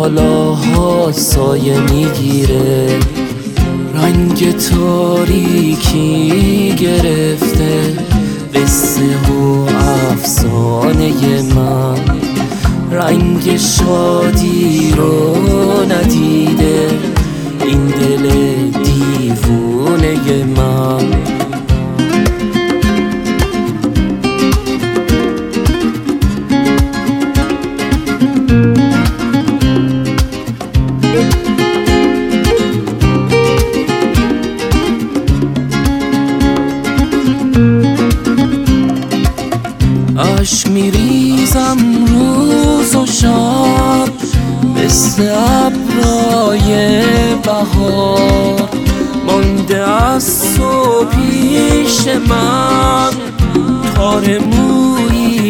بالاها سایه میگیره، رنگ تاریکی گرفته قصه و افسانه من. رنگ شادی رو ندیده این دل دیوونه من. عشق میریزم روز و شب مثل ابرای بهار، مانده از تو پیش من تار مویی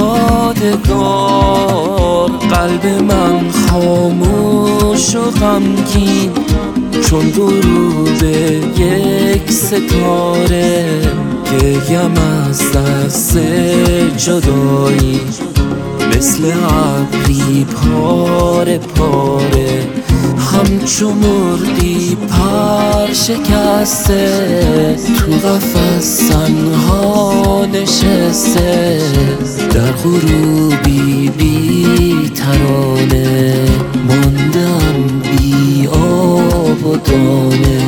یادگار. قلب من خاموش و غمگین چون غروب یک ستاره، گریم از دست جدایی مثل ابری پاره پاره. همچو مرغی پر شکسته تو قفس تنها نشسته، در غروبی بی ترانه ماندم بی آب و دانه.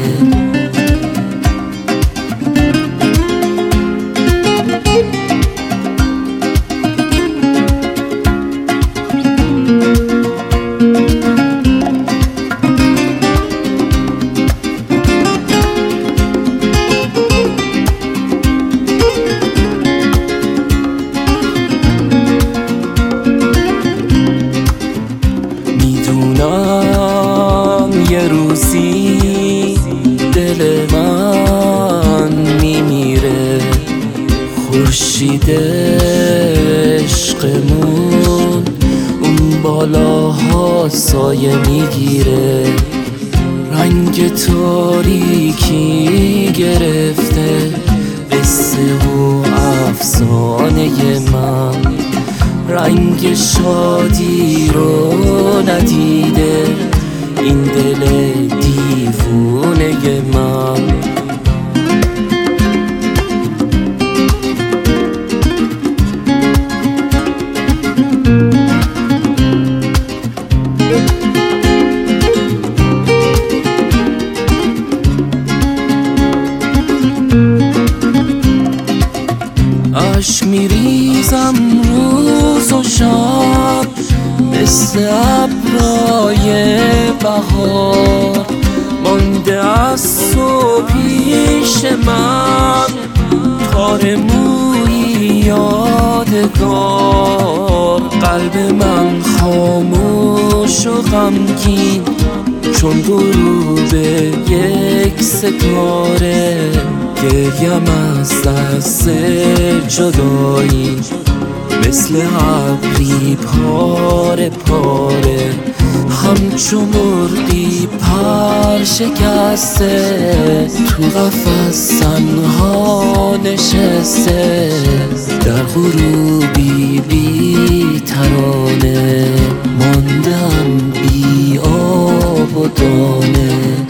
یه روزی دل من میمیره، خورشید عشقمون اون بالاها سایه میگیره، رنگ تاریکی گرفته قصه و افسانه من. رنگ شادی رو ندیده این دل دیوونه من. عشق میریزم روز و شب مثل ابرای بهار، مانده از تو پیش من تار مویی یادگار. قلب من خاموش و غمگین چون غروب یک ستاره، گریم از دست جدایی مثل ابری پاره پاره. همچو مرغی پر شکسته تو قفس تنها نشسته، در غروبی بی ترانه ماندم بی آب و دانه.